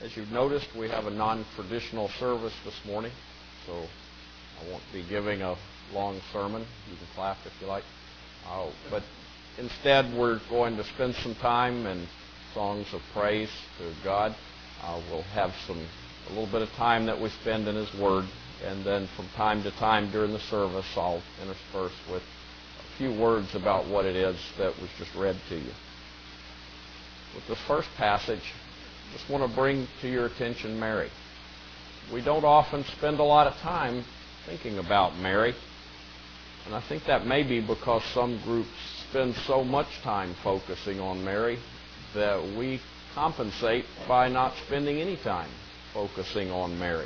As you've noticed, we have a non-traditional service this morning, so I won't be giving a long sermon. You can clap if you like. But instead, we're going to spend some time in songs of praise to God. We'll have a little bit of time that we spend in His Word, and then from time to time during the service, I'll intersperse with a few words about what it is that was just read to you. With the first passage, I just want to bring to your attention Mary. We don't often spend a lot of time thinking about Mary, and I think that may be because some groups spend so much time focusing on Mary that we compensate by not spending any time focusing on Mary.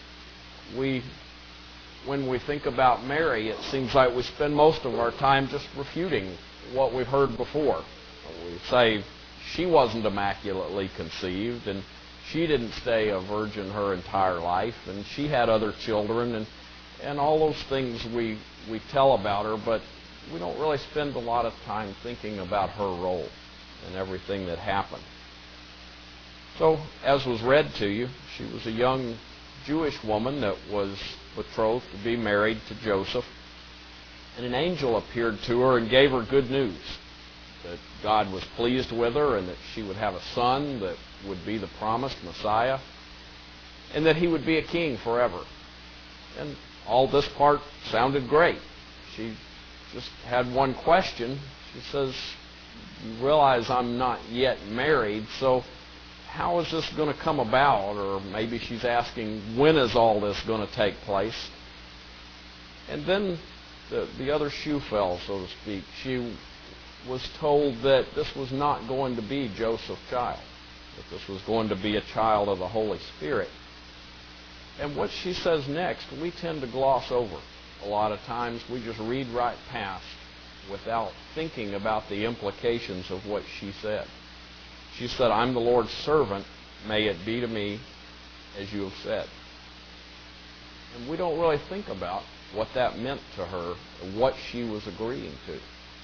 When we think about Mary, it seems like we spend most of our time just refuting what we've heard before. We say she wasn't immaculately conceived, and she didn't stay a virgin her entire life, and she had other children, and all those things we tell about her, but we don't really spend a lot of time thinking about her role and everything that happened. So, as was read to you, she was a young Jewish woman that was betrothed to be married to Joseph, and an angel appeared to her and gave her good news that God was pleased with her and that she would have a son that would be the promised Messiah and that he would be a king forever. And all this part sounded great. She just had one question. She says, "You realize I'm not yet married, so how is this going to come about?" Or maybe she's asking, when is all this going to take place? And then the other shoe fell, so to speak. She was told that this was not going to be Joseph's child, that this was going to be a child of the Holy Spirit. And what she says next, we tend to gloss over. A lot of times we just read right past without thinking about the implications of what she said. She said, "I'm the Lord's servant, may it be to me as you have said." And we don't really think about what that meant to her and what she was agreeing to.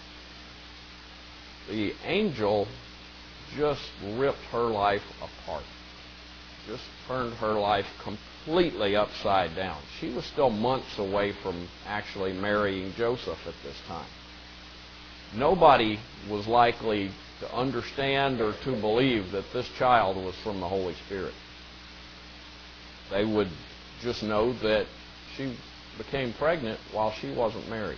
The angel just ripped her life apart, just turned her life completely upside down. She was still months away from actually marrying Joseph at this time. Nobody was likely to understand or to believe that this child was from the Holy Spirit. They would just know that she became pregnant while she wasn't married.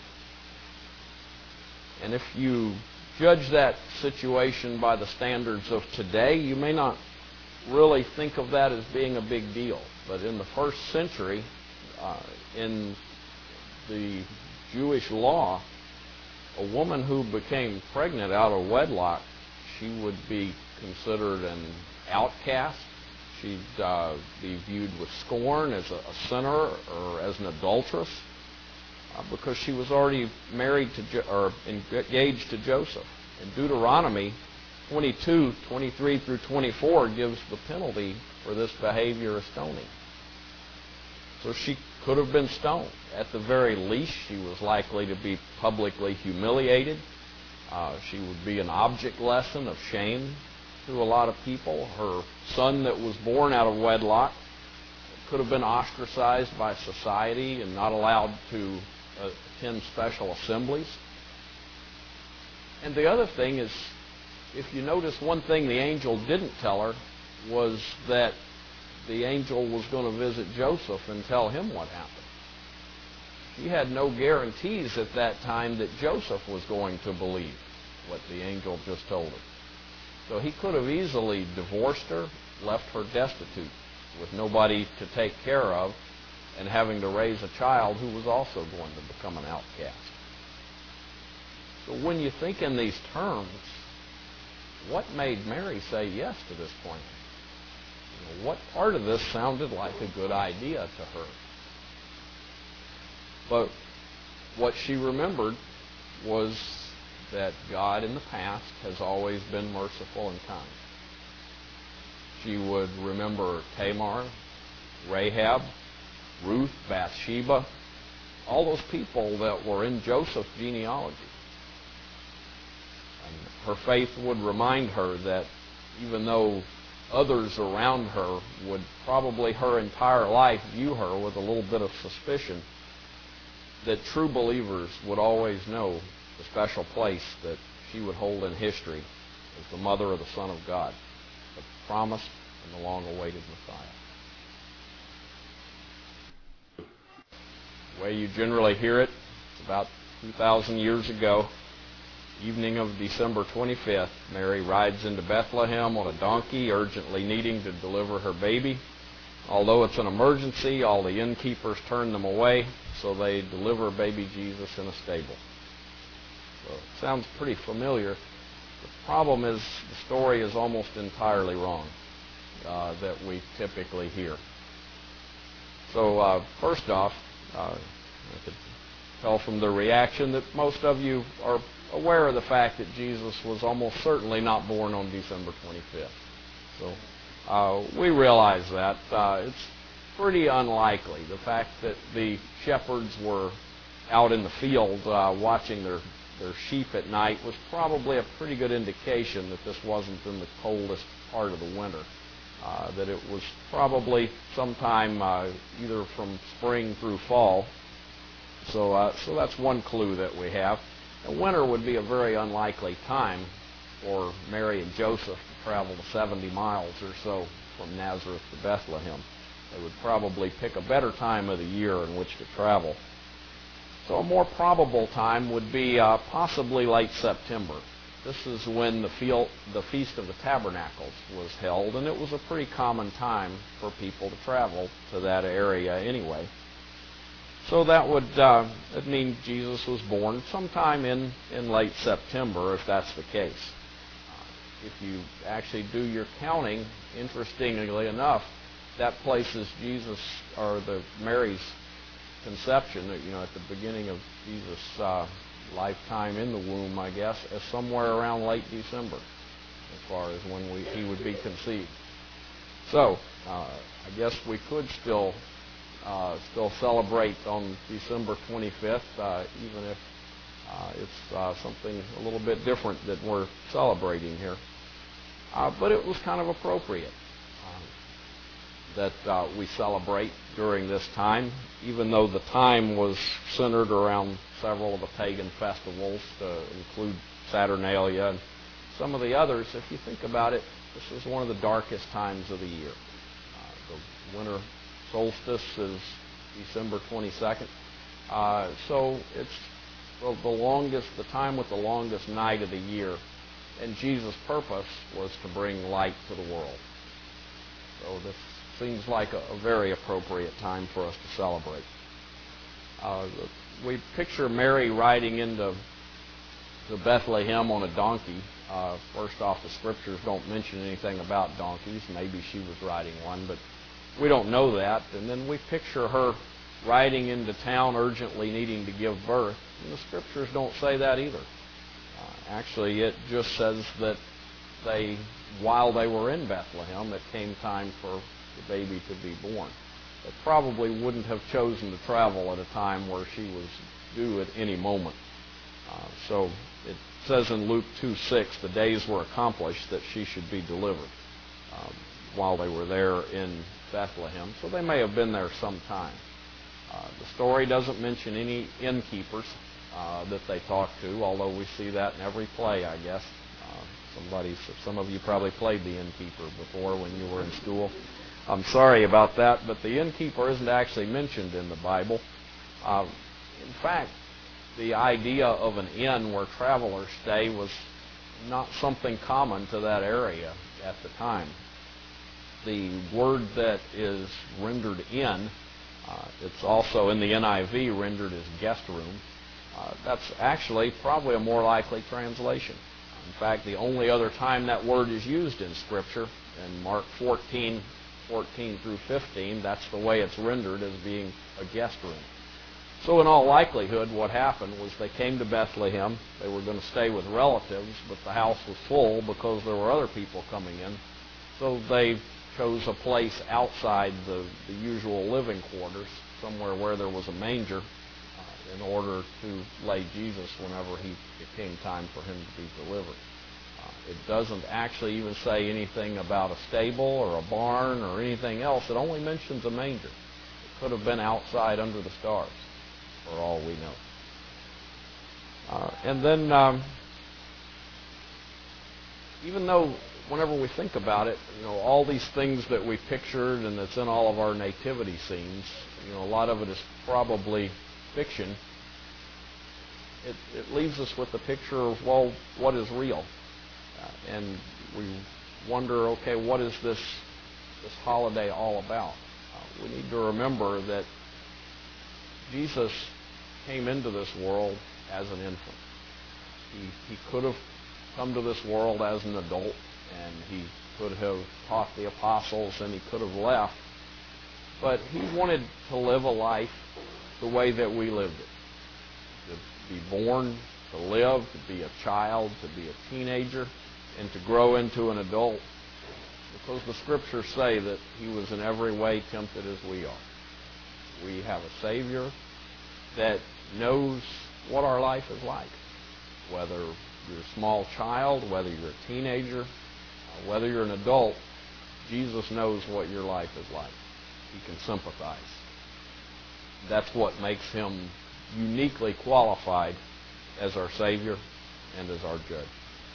And if you judge that situation by the standards of today, you may not really think of that as being a big deal. But in the first century, in the Jewish law, a woman who became pregnant out of wedlock, she would be considered an outcast. She'd be viewed with scorn as a sinner or as an adulteress because she was already married to or engaged to Joseph. And Deuteronomy 22:23 through 24 gives the penalty for this behavior as stoning. So she could have been stoned. At the very least, she was likely to be publicly humiliated. She would be an object lesson of shame to a lot of people. Her son that was born out of wedlock could have been ostracized by society and not allowed to attend special assemblies. And the other thing is, if you notice, one thing the angel didn't tell her was that the angel was going to visit Joseph and tell him what happened. She had no guarantees at that time that Joseph was going to believe what the angel just told her. So he could have easily divorced her, left her destitute with nobody to take care of, and having to raise a child who was also going to become an outcast. So when you think in these terms, what made Mary say yes to this plan? What part of this sounded like a good idea to her? But what she remembered was that God in the past has always been merciful and kind. She would remember Tamar, Rahab, Ruth, Bathsheba, all those people that were in Joseph's genealogy. And her faith would remind her that even though others around her would probably her entire life view her with a little bit of suspicion, that true believers would always know the special place that she would hold in history as the mother of the Son of God, the promised and the long-awaited Messiah. The way you generally hear it, about 2,000 years ago, evening of December 25th, Mary rides into Bethlehem on a donkey, urgently needing to deliver her baby. Although it's an emergency, all the innkeepers turn them away, so they deliver baby Jesus in a stable. So it sounds pretty familiar. The problem is the story is almost entirely wrong that we typically hear. So first off, I could tell from the reaction that most of you are aware of the fact that Jesus was almost certainly not born on December 25th. So we realize that. It's pretty unlikely. The fact that the shepherds were out in the field watching their sheep at night was probably a pretty good indication that this wasn't in the coldest part of the winter. That it was probably sometime either from spring through fall. So that's one clue that we have. And winter would be a very unlikely time for Mary and Joseph to travel the 70 miles or so from Nazareth to Bethlehem. They would probably pick a better time of the year in which to travel. So a more probable time would be possibly late September. This is when the Feast of the Tabernacles was held, and it was a pretty common time for people to travel to that area anyway. So that would mean Jesus was born sometime in late September, if that's the case. If you actually do your counting, interestingly enough, that places Jesus, or Mary's conception, at the beginning of Jesus' lifetime in the womb, I guess, as somewhere around late December, as far as when he would be conceived. So, I guess we could still celebrate on December 25th, even if it's something a little bit different that we're celebrating here. But it was kind of appropriate that we celebrate during this time, even though the time was centered around several of the pagan festivals, to include Saturnalia and some of the others. If you think about it, this is one of the darkest times of the year. The winter solstice is December 22nd. So it's the time with the longest night of the year. And Jesus' purpose was to bring light to the world. So this seems like a very appropriate time for us to celebrate. We picture Mary riding into Bethlehem on a donkey. First off, the scriptures don't mention anything about donkeys. Maybe she was riding one, but we don't know that. And then we picture her riding into town urgently needing to give birth. And the scriptures don't say that either. Actually, it just says that while they were in Bethlehem, it came time for the baby to be born. They probably wouldn't have chosen to travel at a time where she was due at any moment. So it says in Luke 2:6, the days were accomplished that she should be delivered while they were there in Bethlehem. So they may have been there some time. The story doesn't mention any innkeepers that they talked to, although we see that in every play, I guess. Some of you probably played the innkeeper before when you were in school. I'm sorry about that, but the innkeeper isn't actually mentioned in the Bible. In fact, the idea of an inn where travelers stay was not something common to that area at the time. The word that is rendered inn, it's also in the NIV rendered as guest room. That's actually probably a more likely translation. In fact, the only other time that word is used in Scripture, in Mark 14 through 15, that's the way it's rendered, as being a guest room. So in all likelihood, what happened was they came to Bethlehem. They were going to stay with relatives, but the house was full because there were other people coming in. So they chose a place outside the usual living quarters, somewhere where there was a manger, in order to lay Jesus whenever it came time for him to be delivered. It doesn't actually even say anything about a stable or a barn or anything else. It only mentions a manger. It could have been outside under the stars, for all we know. And then, even though whenever we think about it, all these things that we pictured and that's in all of our nativity scenes, a lot of it is probably fiction. It leaves us with the picture of, well, what is real? And we wonder, okay, what is this holiday all about? We need to remember that Jesus came into this world as an infant. He could have come to this world as an adult, and he could have taught the apostles, and he could have left. But he wanted to live a life the way that we lived it. To be born, to live, to be a child, to be a teenager, and to grow into an adult. Because the Scriptures say that he was in every way tempted as we are. We have a Savior that knows what our life is like. Whether you're a small child, whether you're a teenager, whether you're an adult, Jesus knows what your life is like. He can sympathize. That's what makes him uniquely qualified as our Savior and as our Judge.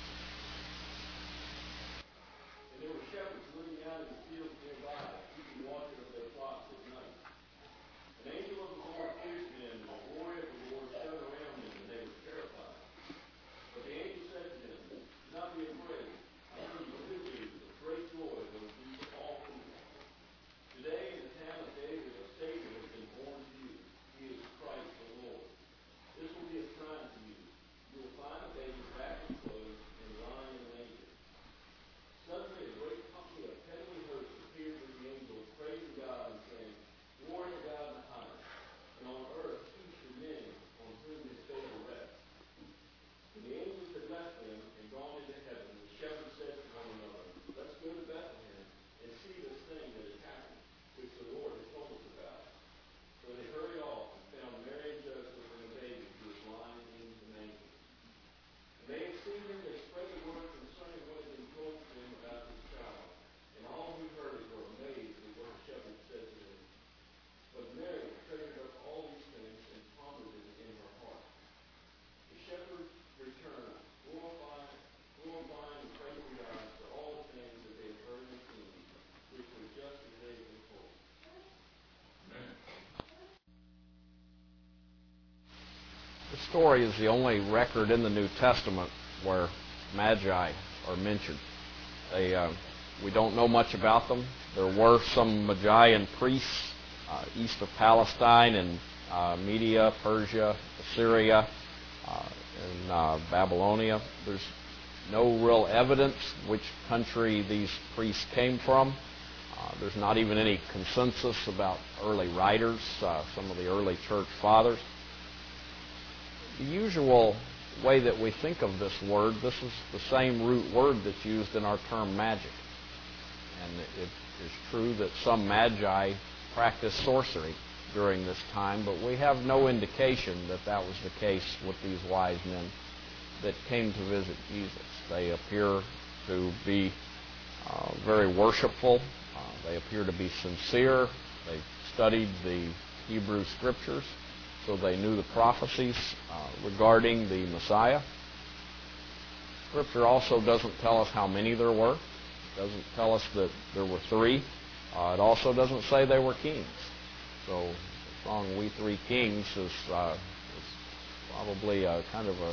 The story is the only record in the New Testament where magi are mentioned. We don't know much about them. There were some Magian priests east of Palestine in Media, Persia, Assyria, and Babylonia. There's no real evidence which country these priests came from. There's not even any consensus about early writers, some of the early church fathers. The usual way that we think of this word, this is the same root word that's used in our term magic. And it is true that some magi practiced sorcery during this time, but we have no indication that that was the case with these wise men that came to visit Jesus. They appear to be very worshipful. They appear to be sincere. They studied the Hebrew Scriptures, so they knew the prophecies regarding the Messiah. Scripture also doesn't tell us how many there were. It doesn't tell us that there were three. It also doesn't say they were kings. So the song "We Three Kings" is probably kind of a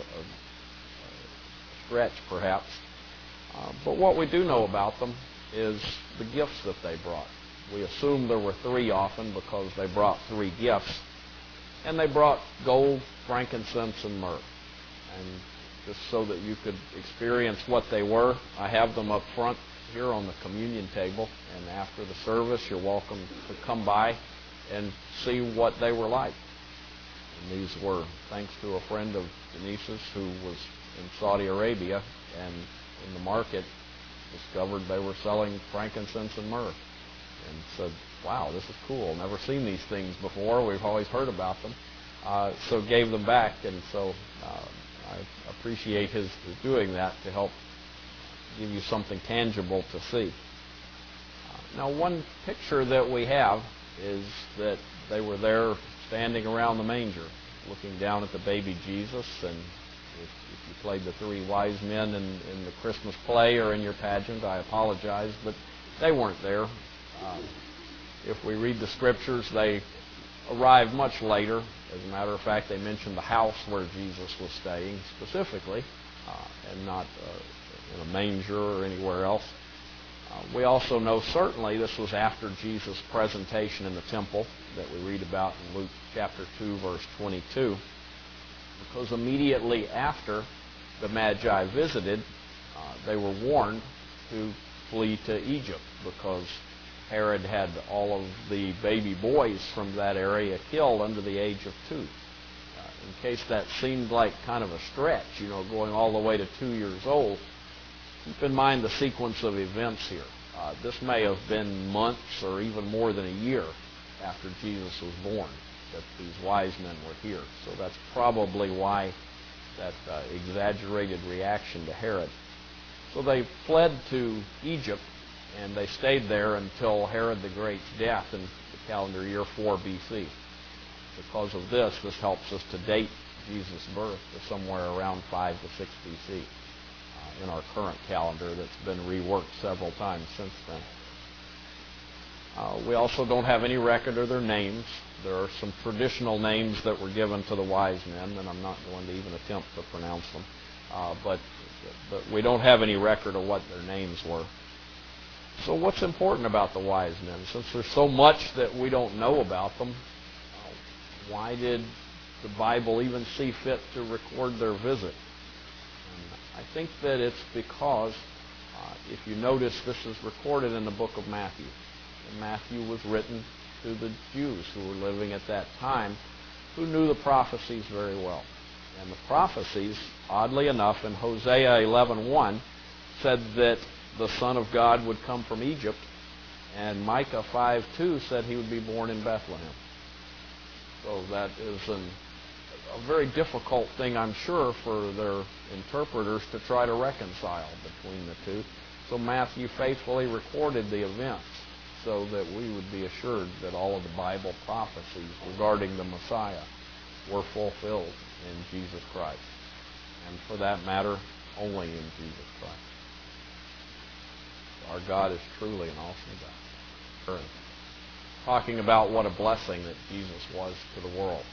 stretch, perhaps. But what we do know about them is the gifts that they brought. We assume there were three often because they brought three gifts. And they brought gold, frankincense, and myrrh. And just so that you could experience what they were, I have them up front here on the communion table. And after the service, you're welcome to come by and see what they were like. And these were thanks to a friend of Denise's who was in Saudi Arabia and in the market discovered they were selling frankincense and myrrh. And said, wow, this is cool. Never seen these things before. We've always heard about them. So gave them back. And so I appreciate his doing that to help give you something tangible to see. Now, one picture that we have is that they were there standing around the manger, looking down at the baby Jesus. And if you played the three wise men in the Christmas play or in your pageant, I apologize, but they weren't there. If we read the Scriptures, they arrived much later. As a matter of fact, they mentioned the house where Jesus was staying specifically, and not in a manger or anywhere else. We also know certainly this was after Jesus' presentation in the temple that we read about in Luke chapter 2, verse 22, because immediately after the Magi visited, they were warned to flee to Egypt because Herod had all of the baby boys from that area killed under the age of 2. In case that seemed like kind of a stretch, going all the way to 2 years old, keep in mind the sequence of events here. This may have been months or even more than a year after Jesus was born that these wise men were here. So that's probably why that exaggerated reaction to Herod. So they fled to Egypt, and they stayed there until Herod the Great's death in the calendar year 4 B.C. Because of this helps us to date Jesus' birth to somewhere around 5 to 6 B.C. In our current calendar that's been reworked several times since then. We also don't have any record of their names. There are some traditional names that were given to the wise men, and I'm not going to even attempt to pronounce them. But we don't have any record of what their names were. So what's important about the wise men? Since there's so much that we don't know about them, why did the Bible even see fit to record their visit? I think that it's because, if you notice, this is recorded in the book of Matthew. And Matthew was written to the Jews who were living at that time, who knew the prophecies very well. And the prophecies, oddly enough, in Hosea 11:1, said that the Son of God would come from Egypt, and Micah 5:2 said he would be born in Bethlehem. So that is a very difficult thing, I'm sure, for their interpreters to try to reconcile between the two. So Matthew faithfully recorded the events so that we would be assured that all of the Bible prophecies regarding the Messiah were fulfilled in Jesus Christ. And for that matter, only in Jesus Christ. Our God is truly an awesome God. Talking about what a blessing that Jesus was to the world.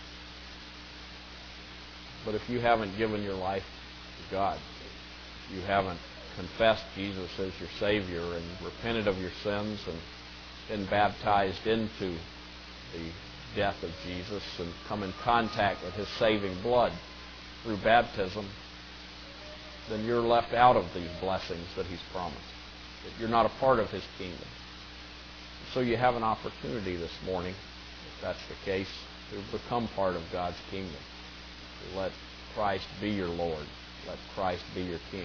But if you haven't given your life to God, if you haven't confessed Jesus as your Savior and repented of your sins and been baptized into the death of Jesus and come in contact with His saving blood through baptism, then you're left out of these blessings that He's promised. That you're not a part of His kingdom. So you have an opportunity this morning, if that's the case, to become part of God's kingdom. To let Christ be your Lord. Let Christ be your King.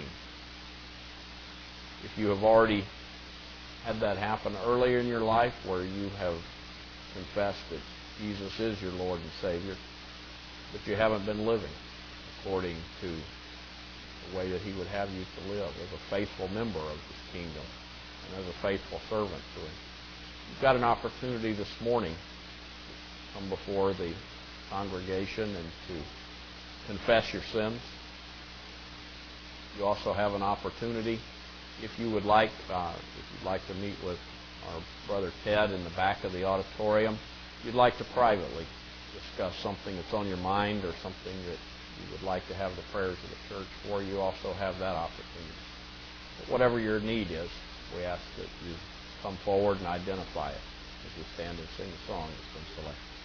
If you have already had that happen earlier in your life, where you have confessed that Jesus is your Lord and Savior, but you haven't been living according to the way that He would have you to live as a faithful member of His kingdom and as a faithful servant to Him, you've got an opportunity this morning to come before the congregation and to confess your sins. You also have an opportunity, if you would like, to meet with our brother Ted in the back of the auditorium. If you'd like to privately discuss something that's on your mind or something that you would like to have the prayers of the church for, you also have that opportunity. But whatever your need is, we ask that you come forward and identify it as we stand and sing the song that's been selected.